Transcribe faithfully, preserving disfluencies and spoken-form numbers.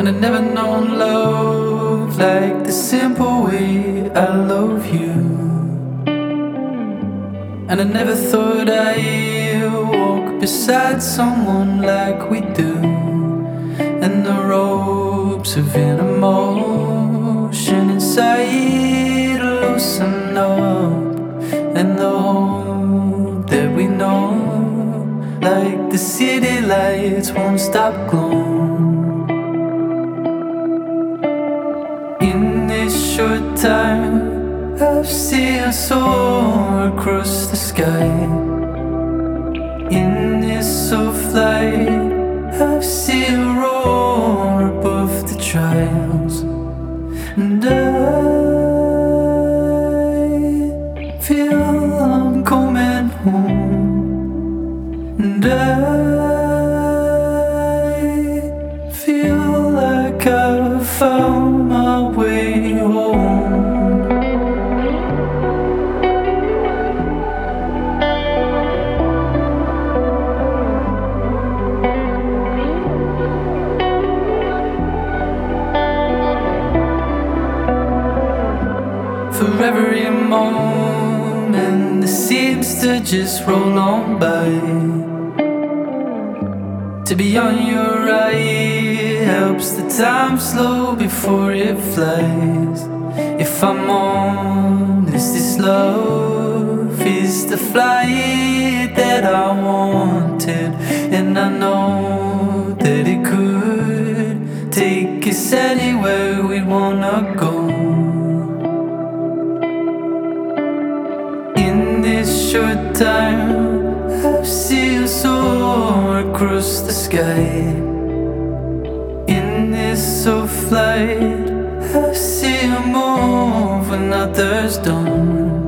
And I've never known love like the simple way I love you. And I never thought I'd walk beside someone like we do. And the ropes of an emotion inside loosen up, and the hope that we know, like the city lights, won't stop glowing. In this short time, I've seen us soar across the sky. In this soft light, I've seen a roar above the trials. And I feel I'm coming home. And I feel like I've found my way home. For every moment that seems to just roll on by, to be on your right helps the time slow before it flies. If I'm honest, this love is the flight that I wanted, and I know that it could take us anywhere we wanna go. In this short time, I've seen us soar across the sky. In this soft light, I've seen you move when others don't.